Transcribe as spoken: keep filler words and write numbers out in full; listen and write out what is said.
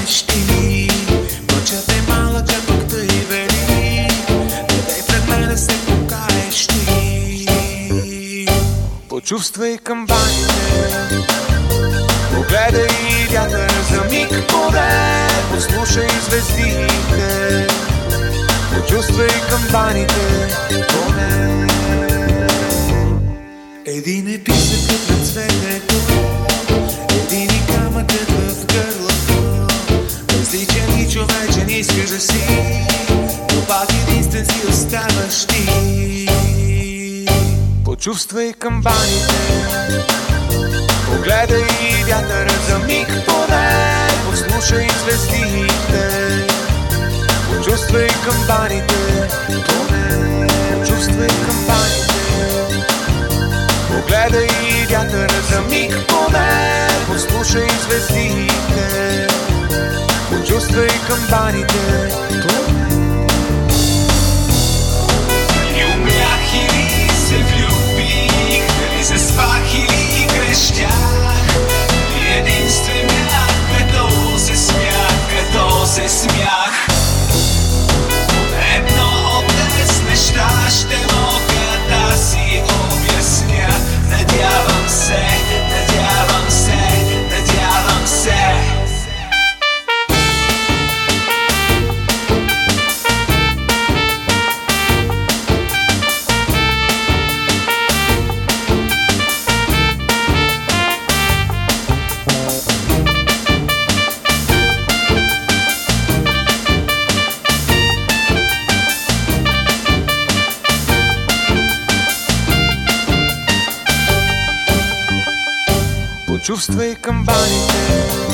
знаеш ти. Пътят е малък, а пък тъй велик. Не дай пред мен да се покаеш ти. Почувствай камбаните, погледай вятъра за миг поне, послушай звездите, почувствай камбаните поне. Един е писъкът на цветето, един и камъкът в гърлото. Различен и човечен искаш да си, но пак единствен си оставаш ти. Почувствай камбаните, погледай вятъра за миг поне, послушай звездите, почувствай камбаните поне. Почувствай камбаните, погледай вятъра за миг поне, послушай звездите, почувствай камбаните поне. И умрях или се влюбих, дали заспах или крещях, и единствен бях, като се смях, като се смях. Едно от днес неща ще мога да си обясня. Надявам се, надявам се, надявам се. Почувствай камбаните,